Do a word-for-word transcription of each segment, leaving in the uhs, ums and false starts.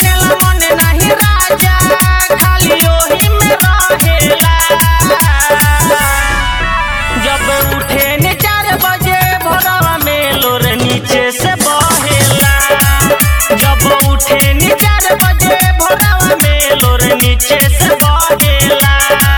मानेला मन नहीं राजा खाली ओही में रहेला। जब उठे ने चार बजे भोरवा में लोर नीचे से बहेला। जब उठे ने चार बजे भोरवा में लोर नीचे से बहेला।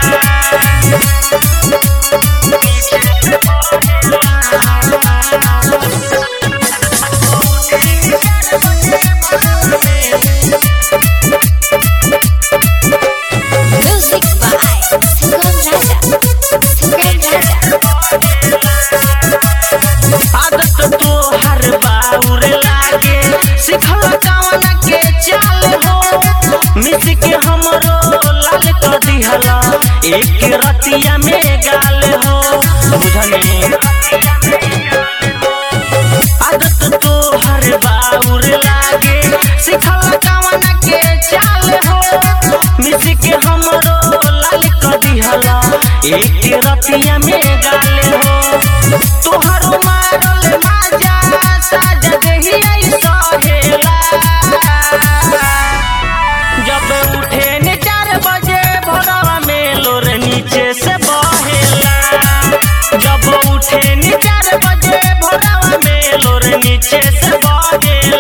Music by Singon Raja. आदत तो हर बाउर लागे सिखल कवन के चाल हो। मिस के हमरो लाल कर दिहला एक रतिया में गाल हो। बुझनी आदत तो हर बाउर लागे सिखल कवन के चाल हो। मिस के हमरो लाल कर दिहला एक रतिया में गाल हो। तोहरो मारल माजा साजा देही सहेला। जब उठे ने चार बजे भोरवा में लोर नीचे से बहेला। जब उठे ने चार बजे भोरवा में लोर नीचे से बहेला।